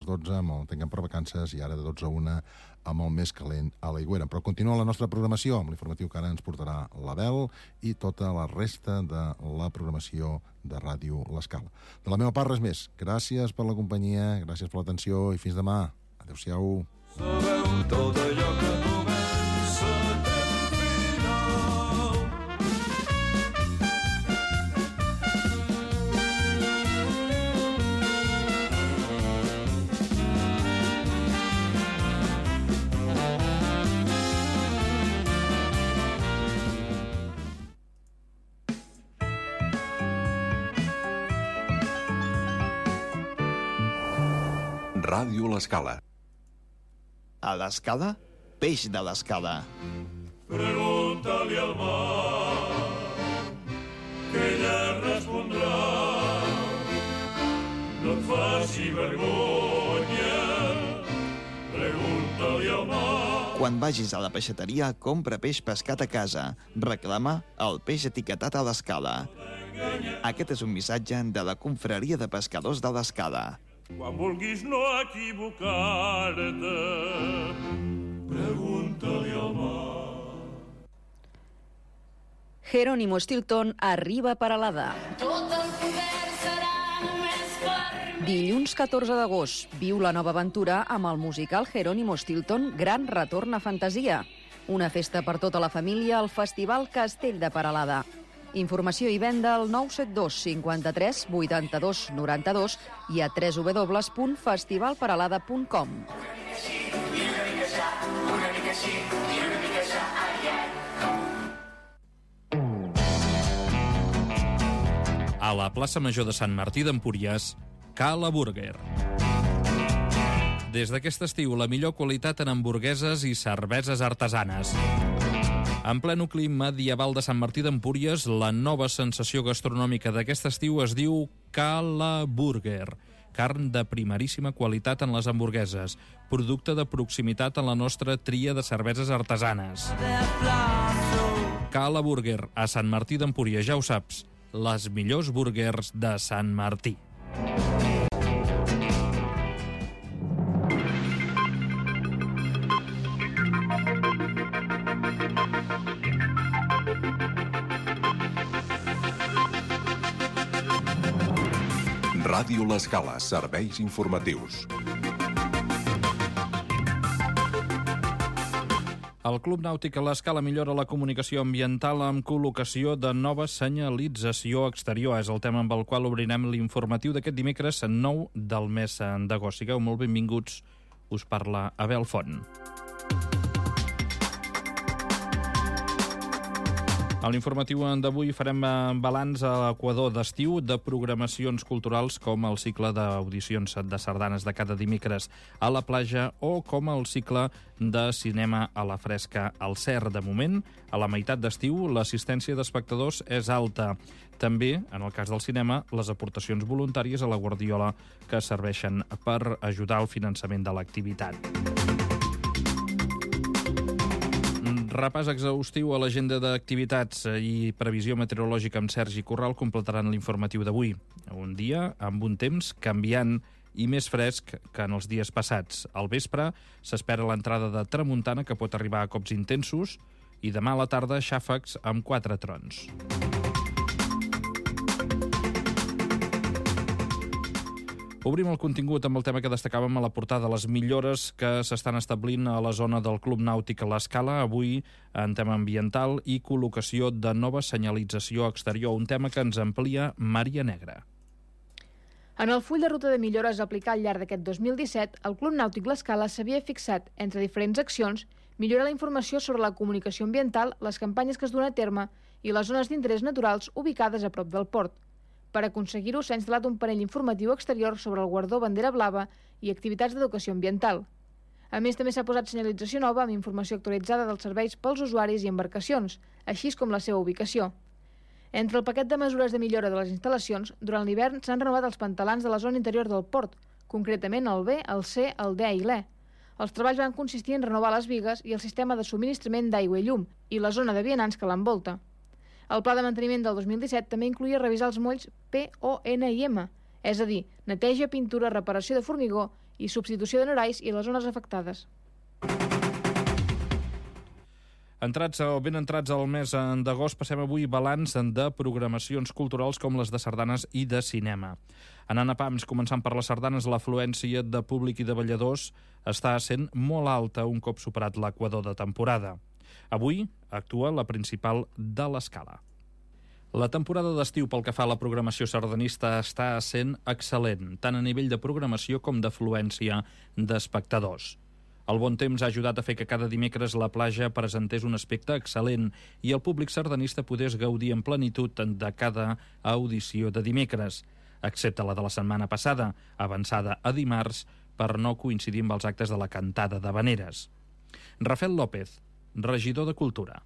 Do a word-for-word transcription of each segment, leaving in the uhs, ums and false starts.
dotze, amb el Tinguem per Vacances, i ara de dotze a una amb el Més Calent a l'Aigüera. Però continua la nostra programació amb l'informatiu que ara ens portarà l'Abel i tota la resta de la programació de Ràdio L'Escala. De la meva part, res més. Gràcies per la companyia, gràcies per l'atenció i fins demà. Adéu-siau. Sabeu tot allò que comença té un final. Ràdio L'Escala. A l'Escala, peix de l'Escala. Pregunta-li al mar, que ella respondrà. No et faci vergonya, pregunta-li al mar. Quan vagis a la peixateria, compra peix pescat a casa. Reclama el peix etiquetat a l'Escala. Aquest és un missatge de la Confraria de Pescadors de l'Escala. Quan vulguis no equivocar-te, pregunta-li al mar. Jerónimo Stilton arriba a Peralada. Tot el poder serà només per mi. Dilluns catorze d'agost, viu la nova aventura amb el musical Jerónimo Stilton Gran Retorn a Fantasia. Una festa per tota la família al Festival Castell de Peralada. Informació i venda al nou set dos cinquanta-tres vuitanta-dos noranta-dos i a w w w punt festival peralada punt com. A la plaça Major de Sant Martí d'Empúries, Cala Burger. Des d'aquest estiu, la millor qualitat en hamburgueses i cerveses artesanes. En ple nucli medieval de Sant Martí d'Empúries, la nova sensació gastronòmica d'aquest estiu es diu Cala Burger. Carn de primeríssima qualitat en les hamburgueses, producte de proximitat en la nostra tria de cerveses artesanes. Cala Burger, a Sant Martí d'Empúries, ja ho saps, les millors burgers de Sant Martí. Ràdio L'Escala, serveis informatius. El Club Nàutic a l'Escala millora la comunicació ambiental amb col·locació de nova senyalització exterior. És el tema amb el qual obrirem l'informatiu d'aquest dimecres nou del mes d'agost. Sigueu molt benvinguts. Us parla Abel Font. A l'informatiu d'avui farem balanç a l'Equador d'estiu de programacions culturals com el cicle d'audicions de sardanes de cada dimecres a la platja o com el cicle de cinema a la fresca al Cer. De moment, a la meitat d'estiu, l'assistència d'espectadors és alta. També, en el cas del cinema, les aportacions voluntàries a la Guardiola que serveixen per ajudar al finançament de l'activitat. Repàs exhaustiu a l'agenda d'activitats i previsió meteorològica amb Sergi Corral completaran l'informatiu d'avui. Un dia amb un temps canviant i més fresc que en els dies passats. Al vespre s'espera l'entrada de tramuntana que pot arribar a cops intensos i demà a la tarda xàfecs amb quatre trons. Obrim el contingut amb el tema que destacàvem a la portada, les millores que s'estan establint a la zona del Club Nàutic a l'Escala, avui en tema ambiental i col·locació de nova senyalització exterior, un tema que ens amplia Maria Negra. En el full de ruta de millores a aplicar al llarg d'aquest dos mil disset, el Club Nàutic l'Escala s'havia fixat, entre diferents accions, millorar la informació sobre la comunicació ambiental, les campanyes que es duen a terme i les zones d'interès naturals ubicades a prop del port. Per aconseguir-ho, s'ha instal·lat un panell informatiu exterior sobre el guardó bandera blava i activitats d'educació ambiental. A més, també s'ha posat senyalització nova amb informació actualitzada dels serveis pels usuaris i embarcacions, així com la seva ubicació. Entre el paquet de mesures de millora de les instal·lacions, durant l'hivern s'han renovat els pantalans de la zona interior del port, concretament el B, el C, el D i l'E. Els treballs van consistir en renovar les bigues i el sistema de subministrament d'aigua i llum i la zona de vianants que l'envolta. El pla de manteniment del dos mil disset també incluïa revisar els molls P, O, N i M, és a dir, neteja, pintura, reparació de formigó i substitució d'horaris i les zones afectades. Entrats o ben entrats al mes d'agost, passem avui balanç de programacions culturals com les de sardanes i de cinema. Anant a pams, començant per les sardanes, l'afluència de públic i de balladors està sent molt alta un cop superat l'equador de temporada. Avui actua la principal de l'Escala. La temporada d'estiu pel que fa a la programació sardanista està sent excel·lent, tant a nivell de programació com d'afluència d'espectadors. El bon temps ha ajudat a fer que cada dimecres la platja presentés un aspecte excel·lent i el públic sardanista podés gaudir en plenitud de cada audició de dimecres, excepte la de la setmana passada, avançada a dimarts per no coincidir amb els actes de la cantada d'Havaneres. Rafael López, regidor de Cultura.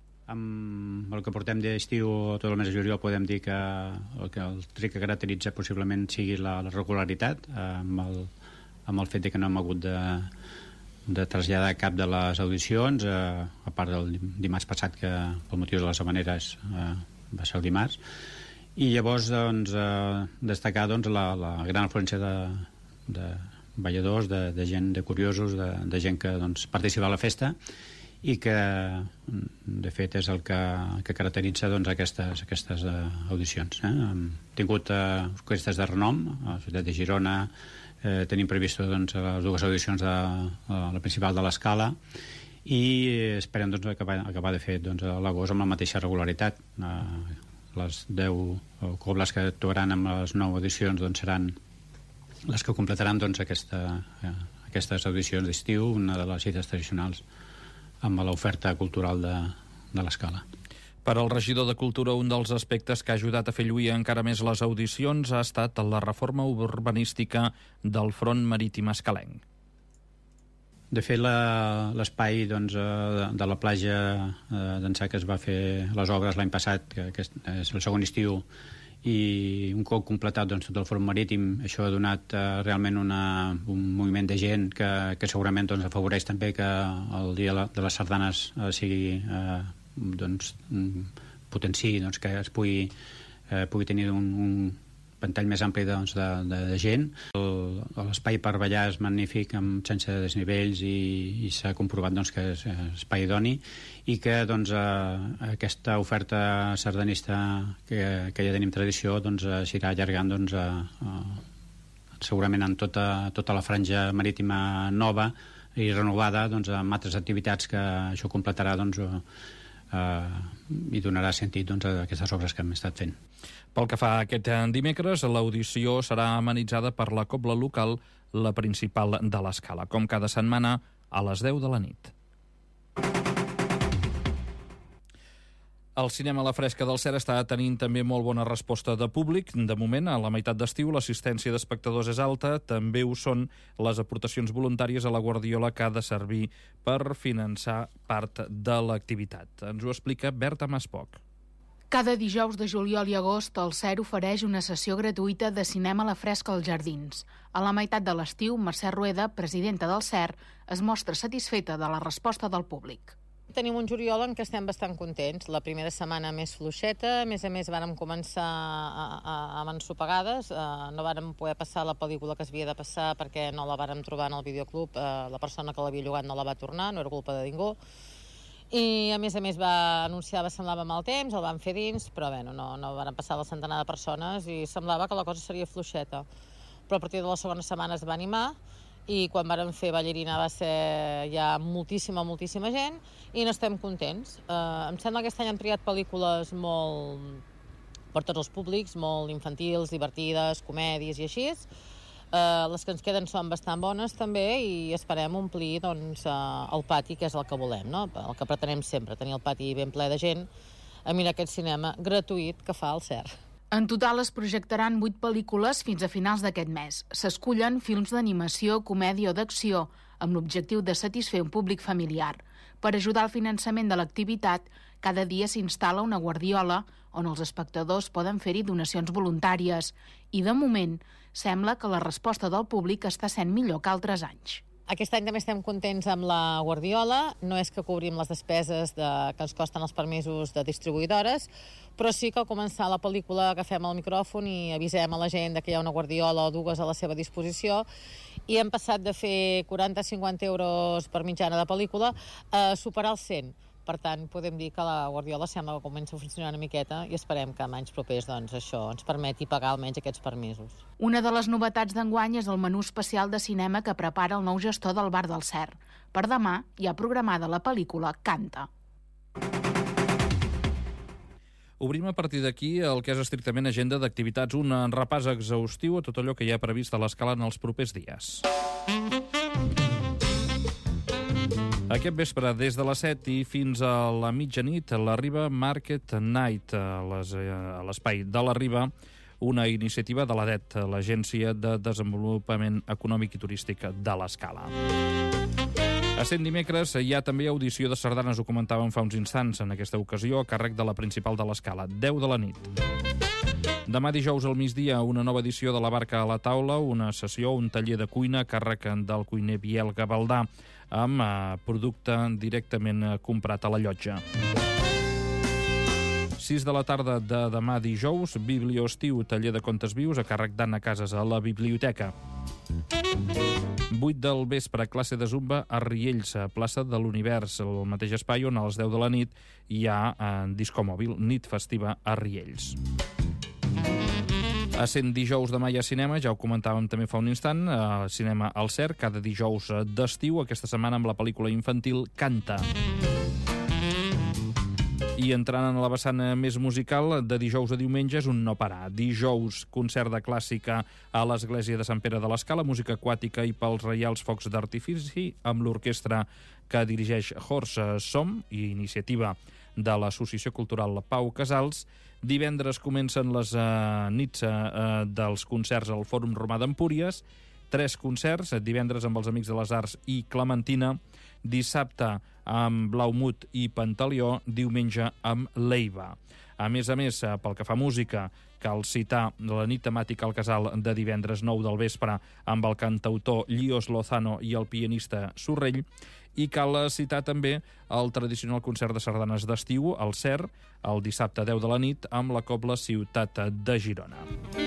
Amb el que portem d'estiu tot el mes de juliol podem dir que el, que el tret que caracteritza possiblement sigui la, la regularitat, amb el, amb el fet de que no hem hagut de de traslladar cap de les audicions, eh, a part del dimarts passat, que pel motiu de les Havaneres eh, va ser el dimarts. I llavors doncs, eh, destacar doncs, la, la gran afluència de, de balladors, de, de gent, de curiosos, de, de gent que doncs, participa a la festa i que, de fet, és el que, que caracteritza doncs, aquestes, aquestes uh, audicions. Eh? Hem tingut uh, orquestres de renom a la ciutat de Girona. Eh, tenim previst doncs, les dues audicions de uh, la principal de l'Escala i esperem doncs, acabar, acabar de fer doncs, a l'agost amb la mateixa regularitat. Uh, les deu cobles que actuaran amb les nou audicions doncs, seran les que completaran doncs, aquesta, uh, aquestes audicions d'estiu, una de les cites tradicionals amb l'oferta cultural de, de l'Escala. Per al regidor de Cultura, un dels aspectes que ha ajudat a fer lluir encara més les audicions ha estat la reforma urbanística del front marítim escalenc. De fet, l'espai doncs, de la platja d'ençà que es va fer les obres l'any passat, que aquest és el segon estiu, i un cop completat doncs, tot el front marítim, això ha donat uh, realment una, un moviment de gent que, que segurament doncs, afavoreix també que el dia de les sardanes uh, sigui uh, doncs, potenciï doncs, que es pugui, uh, pugui tenir un, un ventall més ampli doncs, de, de, de gent. L'espai per ballar és magnífic, amb, sense desnivells, i, i s'ha comprovat doncs, que és espai idoni i que doncs, eh, aquesta oferta sardanista que, que ja tenim tradició doncs, s'irà allargant doncs, a, a, segurament en tota, tota la franja marítima nova i renovada doncs, amb altres activitats que això completarà doncs, eh, i donarà sentit doncs, a aquestes obres que hem estat fent. Pel que fa a aquest dimecres, l'audició serà amenitzada per la cobla local, la principal de l'Escala, com cada setmana a les deu de la nit. El cinema a la fresca del Cer està tenint també molt bona resposta de públic. De moment, a la meitat d'estiu, l'assistència d'espectadors és alta. També ho són les aportacions voluntàries a la Guardiola, que ha de servir per finançar part de l'activitat. Ens ho explica Berta Maspoc. Cada dijous de juliol i agost, el Cer ofereix una sessió gratuïta de cinema a la fresca als jardins. A la meitat de l'estiu, Mercè Rueda, presidenta del Cer, es mostra satisfeta de la resposta del públic. Tenim un juliol en què estem bastant contents. La primera setmana més fluixeta, a més a més vàrem començar a, a, amb ensopegades, uh, no vàrem poder passar la pel·lícula que es havia de passar perquè no la vàrem trobar en el videoclub, uh, la persona que l'havia llogat no la va tornar, no era culpa de ningú. I a més a més va anunciar, va semblava mal temps, el van fer dins, però bé, no, no van passar la centenar de persones i semblava que la cosa seria fluixeta. Però a partir de la segona setmana es va animar i quan vàrem fer Ballarina va ser ja moltíssima, moltíssima gent i n'estem contents. Uh, em sembla que aquest any han triat pel·lícules molt per tots els públics, molt infantils, divertides, comèdies i així. Uh, les que ens queden són bastant bones també i esperem omplir doncs, uh, el pati, que és el que volem, no? El que pretenem sempre, tenir el pati ben ple de gent a mirar aquest cinema gratuït que fa el Cer. En total es projectaran vuit pel·lícules fins a finals d'aquest mes. S'escullen films d'animació, comèdia o d'acció, amb l'objectiu de satisfer un públic familiar. Per ajudar al finançament de l'activitat, cada dia s'instal·la una guardiola on els espectadors poden fer-hi donacions voluntàries i, de moment, sembla que la resposta del públic està sent millor que altres anys. Aquest any també estem contents amb la Guardiola. No és que cobrim les despeses de, que ens costen els permisos de distribuïdores, però sí que al començar la pel·lícula agafem el micròfon i avisem a la gent que hi ha una Guardiola o dues a la seva disposició, i hem passat de fer quaranta a cinquanta euros per mitjana de pel·lícula a superar els cent. Per tant, podem dir que la Guardiola sembla que comença a funcionar una miqueta i esperem que en anys propers doncs, això ens permeti pagar almenys aquests permisos. Una de les novetats d'enguany és el menú especial de cinema que prepara el nou gestor del Bar del Cer. Per demà hi ha programada la pel·lícula Canta. Obrim a partir d'aquí el que és estrictament agenda d'activitats, un repàs exhaustiu a tot allò que hi ha previst a l'Escala en els propers dies. Aquest vespre, des de les set i fins a la mitjanit, la Riba Market Night, a l'espai de la Riba, una iniciativa de l'A D E T, l'Agència de Desenvolupament Econòmic i Turístic de l'Escala. Essent dimecres, hi ha també audició de sardanes, ho comentàvem fa uns instants, en aquesta ocasió, a càrrec de la principal de l'Escala, deu de la nit. Demà dijous al migdia, una nova edició de La Barca a la Taula, una sessió, un taller de cuina a càrrec del cuiner Biel Gavaldà, amb eh, producte directament eh, comprat a la llotja. sis de la tarda de demà dijous, Biblioestiu, taller de contes vius a càrrec d'Anna Casas a la biblioteca. vuit del vespre, classe de zumba a Riells, a plaça de l'Univers, el mateix espai on a les deu de la nit hi ha eh, discomòbil, nit festiva a Riells. A cent dijous demà hi ha cinema, ja ho comentàvem també fa un instant, a cinema al Cer, cada dijous d'estiu, aquesta setmana amb la pel·lícula infantil Canta. I entrant en la vessant més musical, de dijous a diumenge és un no parar. Dijous, concert de clàssica a l'Església de Sant Pere de l'Escala, música aquàtica i pels Reials Focs d'Artifici, amb l'orquestra que dirigeix Horse Som i iniciativa de l'Associació Cultural Pau Casals. Divendres comencen les eh, nits eh, dels concerts al Fòrum Romà d'Empúries, tres concerts, divendres amb els Amics de les Arts i Clementina, dissabte amb Blaumut i Pantaleó, diumenge amb Leiva. A més a més, pel que fa a música, cal citar la nit temàtica al Casal de divendres nou del vespre amb el cantautor Líos Lozano i el pianista Sorrell, i cal citar també el tradicional concert de sardanes d'estiu al Cer, el dissabte deu de la nit, amb la Cobla Ciutat de Girona.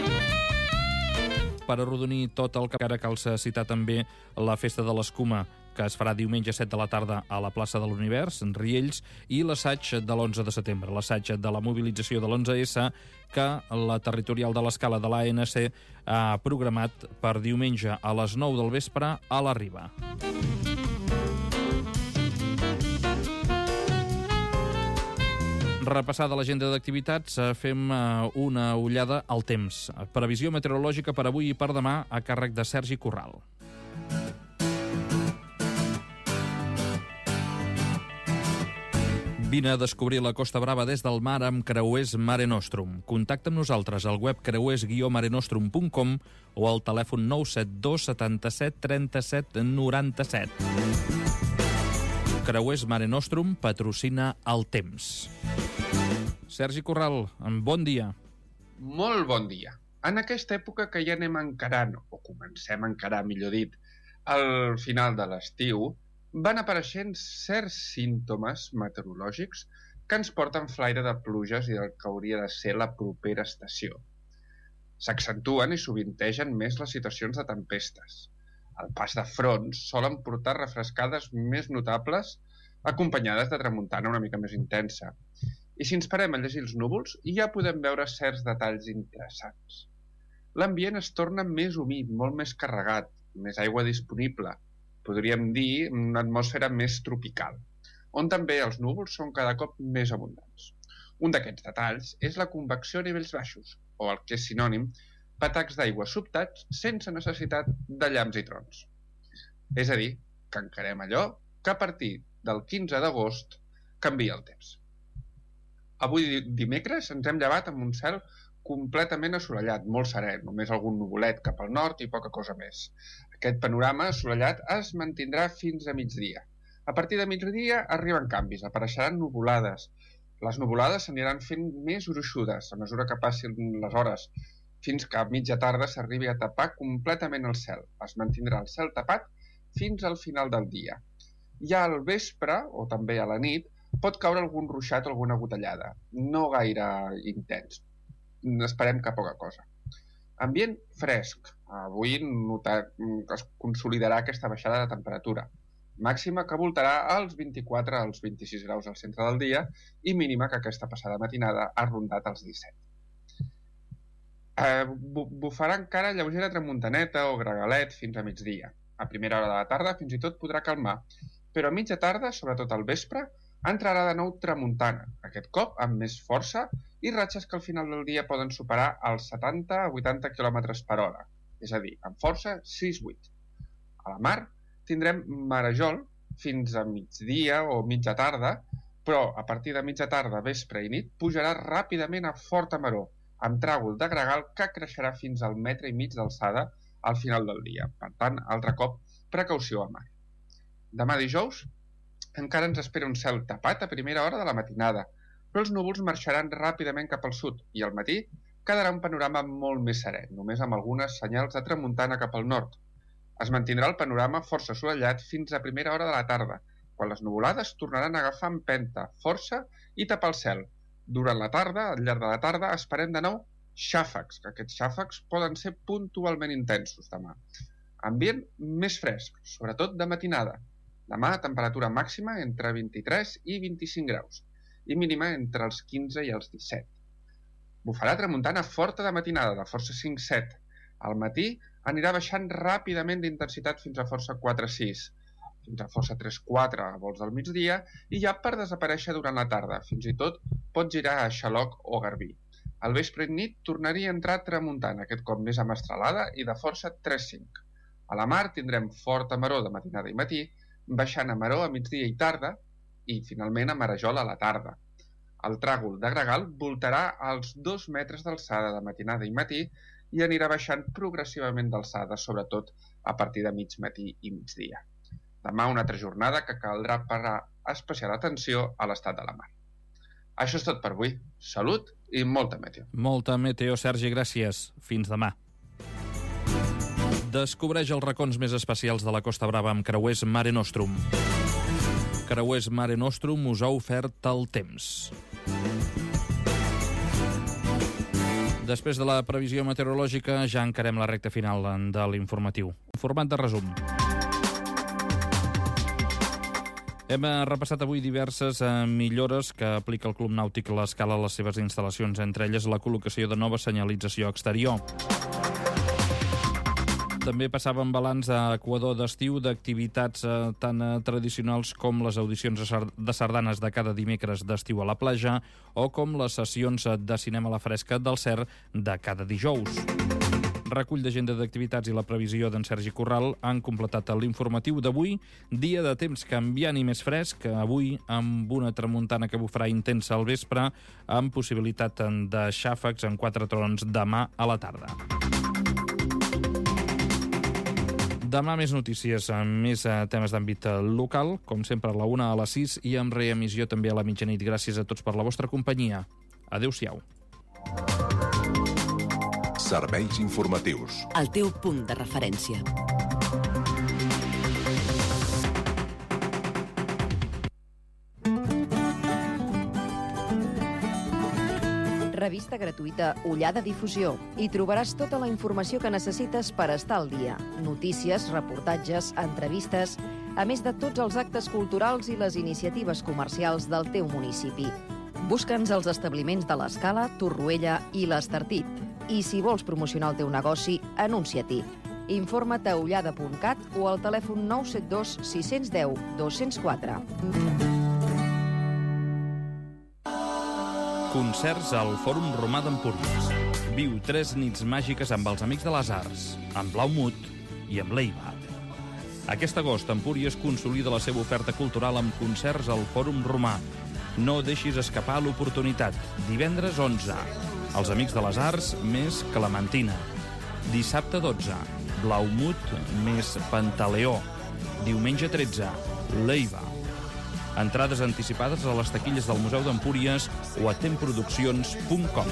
Per arrodonir tot el que ara cal citar també la Festa de l'Escuma, que es farà diumenge set de la tarda a la plaça de l'Univers, en Riells, i l'assaig de l'onze de setembre, l'assaig de la mobilització de l'onze essa, que la territorial de l'Escala de l'A N C ha programat per diumenge a les nou del vespre a la Riba. Repassada l'agenda d'activitats, fem una ullada al temps. Previsió meteorològica per avui i per demà a càrrec de Sergi Corral. Vine a descobrir la Costa Brava des del mar amb Creuers Mare Nostrum. Contacta amb nosaltres al web creuers guió mare nostrum punt com o al telèfon nou set dos setanta-set trenta-set noranta-set. Creuers Mare Nostrum patrocina el temps. Sergi Corral, bon dia. Molt bon dia. En aquesta època que ja anem encarant, o comencem a encarar, millor dit, al final de l'estiu, van apareixent certs símptomes meteorològics que ens porten flaire de pluges i del que hauria de ser la propera estació. S'accentuen i sovintegen més les situacions de tempestes. El pas de fronts solen portar refrescades més notables acompanyades de tramuntana una mica més intensa. I si ens parem a llegir els núvols, ja podem veure certs detalls interessants. L'ambient es torna més humit, molt més carregat, més aigua disponible, podríem dir una atmosfera més tropical, on també els núvols són cada cop més abundants. Un d'aquests detalls és la convecció a nivells baixos, o el que és sinònim, patacs d'aigua sobtats sense necessitat de llamps i trons. És a dir, que encarem allò que a partir del quinze d'agost canvia el temps. Avui dimecres ens hem llevat amb un cel completament assolellat, molt serè, només algun nuvolet cap al nord i poca cosa més. Aquest panorama assolellat es mantindrà fins a migdia. A partir de migdia arriben canvis, apareixeran nuvolades. Les nuvolades s'aniran fent més gruixudes a mesura que passin les hores, fins que a mitja tarda s'arribi a tapar completament el cel. Es mantindrà el cel tapat fins al final del dia. I al vespre, o també a la nit, pot caure algun ruixat o alguna gotellada. No gaire intens. Esperem que poca cosa. Ambient fresc. Avui notar, es consolidarà aquesta baixada de temperatura. Màxima que voltarà als vint-i-quatre als vint-i-sis graus al centre del dia i mínima que aquesta passada matinada ha rondat els disset. Eh, bufarà encara lleugera tramuntaneta o gregalet fins a migdia. A primera hora de la tarda fins i tot podrà calmar, però a mitja tarda, sobretot al vespre, entrarà de nou tramuntana, aquest cop amb més força i ratxes que al final del dia poden superar els setanta a vuitanta quilòmetres per hora, és a dir, amb força sis vuit. A la mar tindrem marejol fins a migdia o mitja tarda, però a partir de mitja tarda, vespre i nit pujarà ràpidament a forta maror, amb tràgol de gregal que creixerà fins al metre i mig d'alçada al final del dia. Per tant, altre cop, precaució a mar. Demà dijous encara ens espera un cel tapat a primera hora de la matinada, però els núvols marxaran ràpidament cap al sud i al matí quedarà un panorama molt més serè, només amb algunes senyals de tramuntana cap al nord. Es mantindrà el panorama força assolellat fins a primera hora de la tarda, quan les nuvolades tornaran a agafar empenta, força i tapar el cel. Durant la tarda, al llarg de la tarda, esperem de nou xàfecs, que aquests xàfecs poden ser puntualment intensos demà. Ambient més fresc, sobretot de matinada. Demà, temperatura màxima entre vint-i-tres i vint-i-cinc graus i mínima entre els quinze i els disset. Bufarà tramuntana forta de matinada, de força cinc set. Al matí anirà baixant ràpidament d'intensitat fins a força quatre sis, fins a força tres quatre a vols del migdia i ja per desaparèixer durant la tarda. Fins i tot pot girar a Xaloc o Garbí. Al vespre i nit tornaria a entrar tramuntana, aquest cop més amestralada i de força tres cinc. A la mar tindrem forta maror de matinada i matí, baixant a maror a migdia i tarda i finalment a marejol a la tarda. El tràgol de gregal voltarà als dos metres d'alçada de matinada i matí i anirà baixant progressivament d'alçada, sobretot a partir de mig matí i migdia. Demà una altra jornada que caldrà parar especial atenció a l'estat de la mar. Això és tot per avui. Salut i molta meteo. Molta meteo, Sergi, gràcies. Fins demà. Descobreix els racons més especials de la Costa Brava amb Creuers Mare Nostrum. Creuers Mare Nostrum us ha ofert el temps. Després de la previsió meteorològica ja encarem la recta final de l'informatiu. Format de resum. Hem repassat avui diverses millores que aplica el Club Nàutic L'Escala a les seves instal·lacions, entre elles la col·locació de nova senyalització exterior. També passàvem balanç a Equador d'estiu d'activitats eh, tan eh, tradicionals com les audicions de sardanes de cada dimecres d'estiu a la platja o com les sessions de cinema a la fresca del C E R de cada dijous. Recull d'agenda d'activitats i la previsió d'en Sergi Corral han completat l'informatiu d'avui, dia de temps canviant i més fresc, avui amb una tramuntana que bufarà intensa al vespre, amb possibilitat de xàfecs en quatre trons demà a la tarda. Demà més notícies, més temes d'àmbit local, com sempre a la una, a les sis i amb reemissió també a la mitjanit. Gràcies a tots per la vostra companyia. Adéu-siau. Serveis informatius. El teu punt de referència. Revista gratuïta Ullada Difusió. Hi trobaràs tota la informació que necessites per estar al dia. Notícies, reportatges, entrevistes, a més de tots els actes culturals i les iniciatives comercials del teu municipi. Busca'ns als establiments de l'Escala, Torroella i l'Estartit. I si vols promocionar el teu negoci, anuncia-t'hi. Informa't a ullada punt cat o al telèfon nou set dos sis un zero dos zero quatre. Concerts al Fòrum Romà d'Empúries. Viu tres nits màgiques amb els Amics de les Arts, amb Blaumut i amb l'Eiva. Aquest agost, Empúries consolida la seva oferta cultural amb concerts al Fòrum Romà. No deixis escapar l'oportunitat. Divendres onze, els Amics de les Arts més Clementina. Dissabte dotze, Blaumut més Pantaleó. Diumenge tretze, l'Eiva. Entrades anticipades a les taquilles del Museu d'Empúries o a temproduccions punt com.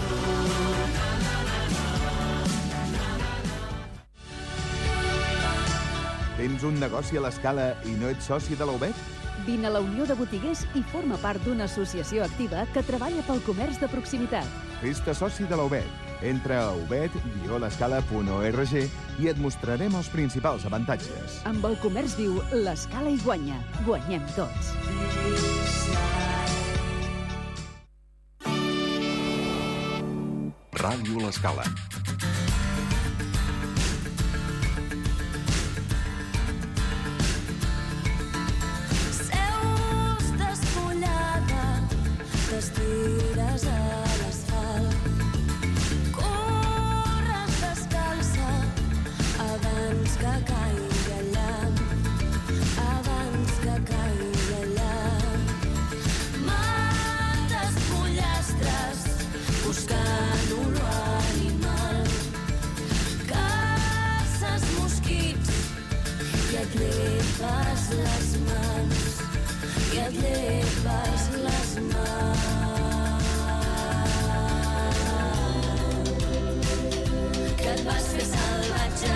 Tens un negoci a l'Escala i no ets soci de la U B E T? Vine a la Unió de Botiguers i forma part d'una associació activa que treballa pel comerç de proximitat. Fes-te soci de la U B E T. Entra a ubet guió l'escala punt org i et mostrarem els principals avantatges. Amb el comerç viu, l'Escala hi guanya. Guanyem tots. Ràdio L'Escala. Seus despullada, t'estires a l'asfalt. Corres descalça abans que caigui el llamp, abans que caigui el llamp. Mates pollastres buscant olor animal. Caces mosquits i et lleves les mans, i et lleves les mans. Que et vas fer salvatge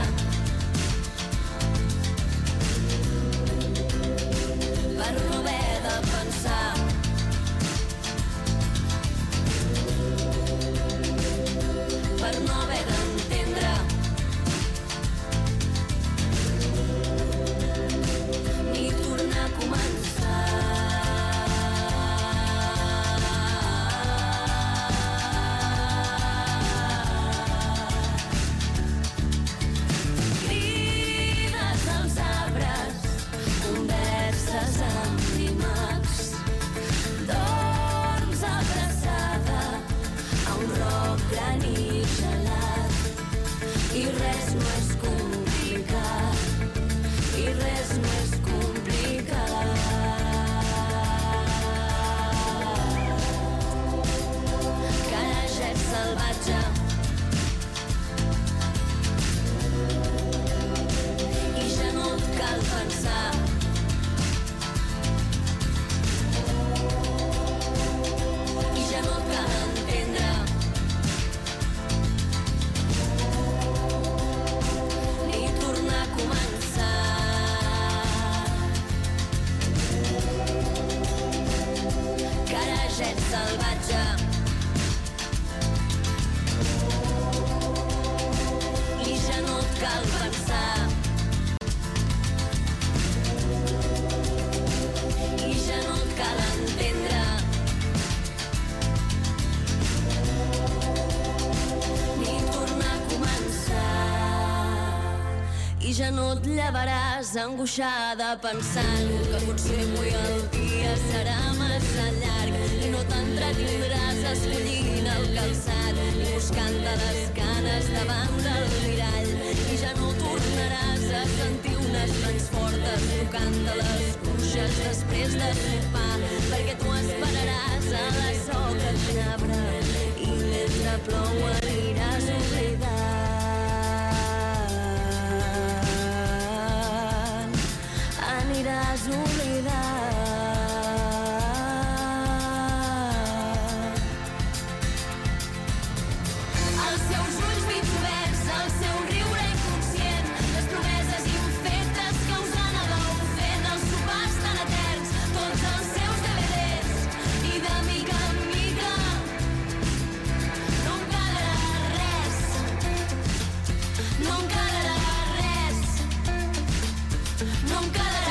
per no haver de pensar. Per no haver d'entendre ni tornar a començar. Crides als arbres, converses amb llimacs, dorms abraçada a un roc gran i gelat, i res no és complicat, i res no és complicat. Que ara ja ets salvatge i ja no et cal pensar. I ja no et cal entendre ni tornar a començar. Que ara ja ets salvatge i ja no et cal pensar. I ja no et cal entendre ni tornar a començar. I ja no et llevaràs angoixada pensant que potser avui el dia serà massa llarg i no t'entretindràs escollint el calçat ni buscant-te les canes davant del mirall. I ja no tornaràs a sentir unes mans fortes tocant-te les cuixes després de sopar, perquè tu esperaràs a la soca d'un arbre i mentre plou aniràs oblidant. Aniràs oblidant. Els seus ulls mig oberts, el seu riure inconscient, les promeses infectes que us anàveu fent, els sopars tan eterns, tots els seus D V Ds, i de mica en mica no en quedarà res, no en quedarà res, no en quedarà.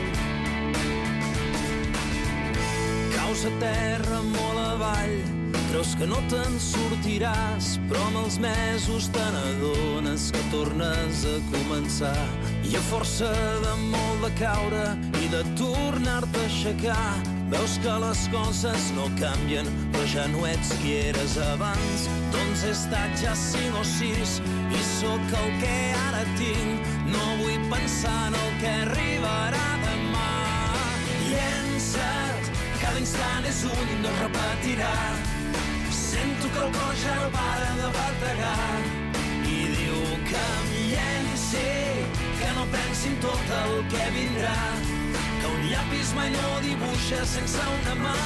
Caus a terra molt avall, Creus que no te'n sortiràs, però amb els mesos te n'adones que tornes a començar. I a força de molt de caure i de tornar-te a aixecar, veus que les coses no canvien, però ja no ets qui eres abans. Doncs he estat ja cinc o sis i sóc el que ara tinc. No vull pensar en el que arribarà demà. Llença't, cada instant és únic, no es repetirà. Sento que el cor ja no para de bategar i diu que em llenci, que no pensi en tot el que vindrà, que un llapis mai no dibuixa sense una mà.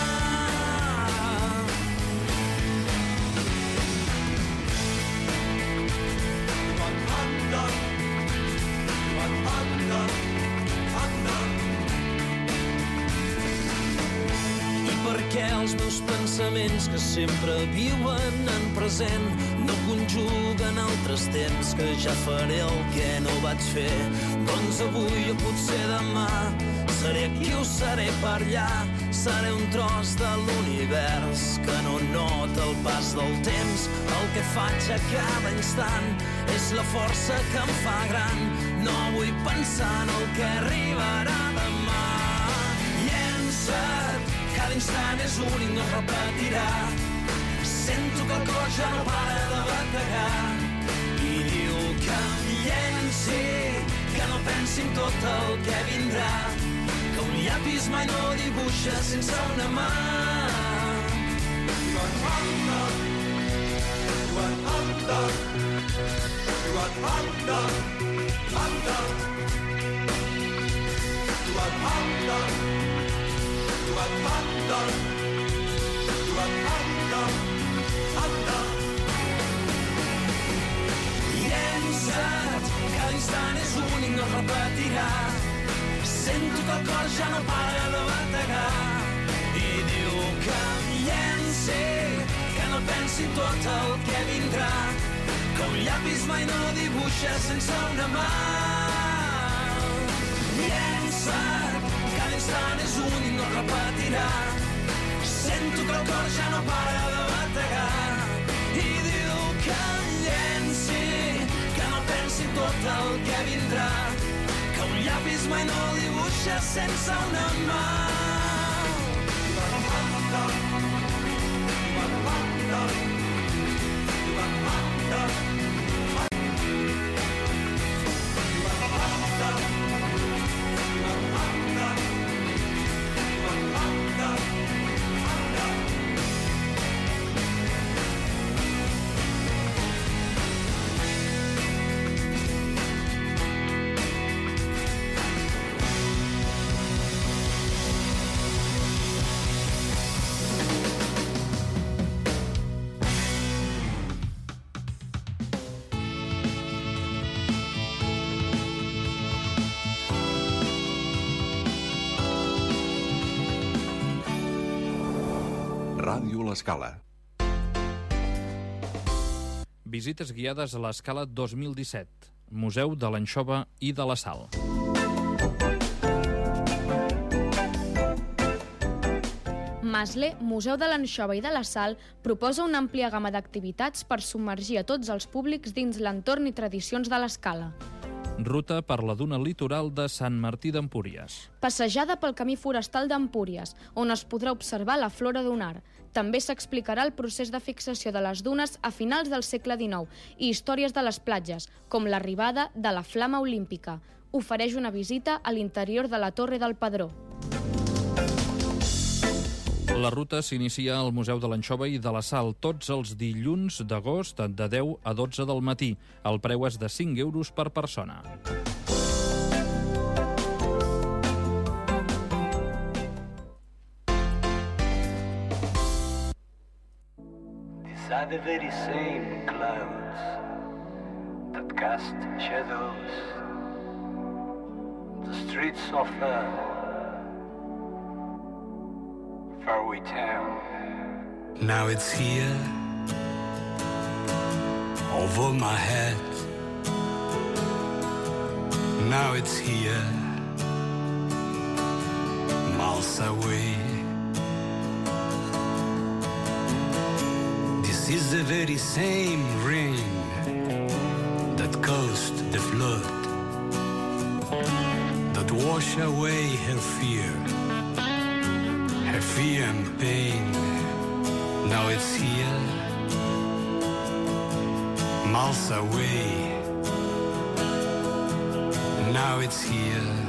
Perquè els meus pensaments que sempre viuen en present no conjuguen altres temps que ja faré el que no vaig fer. Doncs avui o potser demà seré aquí o seré per allà. Seré un tros de l'univers que no nota el pas del temps. El que faig a cada instant és la força que em fa gran. No vull pensar en el que arribarà demà. Llença't, cada instant és únic, no es repetirà. Sento que el cor ja no para de bategar i diu que em llenci, que no pensi en tot el que vindrà, que un llapis mai no dibuixa sense una mà. Llença't, cada instant és únic, no es repetirà. Sento que el cor ja no para de bategar i diu que em llenci, que no pensi en tot el que vindrà, que un llapis mai no dibuixa sense una mà. Llença't, cada instant és únic, no es repetirà. Sento que el cor ja no para de bategar i diu que em llenci, que no pensi en tot el que vindrà, que un llapis mai no dibuixa sense una mà. Ràdio L'Escala. Visites guiades a l'Escala dos mil disset. Museu de l'Anxova i de la Sal. Masle, Museu de l'Anxova i de la Sal, proposa una àmplia gamma d'activitats per submergir a tots els públics dins l'entorn i tradicions de l'Escala. Ruta per la duna litoral de Sant Martí d'Empúries. Passejada pel camí forestal d'Empúries, on es podrà observar la flora dunar. També s'explicarà el procés de fixació de les dunes a finals del segle dinou i històries de les platges, com l'arribada de la Flama Olímpica. Ofereix una visita a l'interior de la Torre del Pedró. La ruta s'inicia al Museu de l'Anxova i de la Sal tots els dilluns d'agost de deu a dotze del matí. El preu és de cinc euros per persona. These are the very same clouds that cast shadows. The streets of the faraway town. Now it's here, over my head. Now it's here, miles away. This is the very same rain that caused the flood, that washed away her fear, her fear and pain. Now it's here, miles away. Now it's here.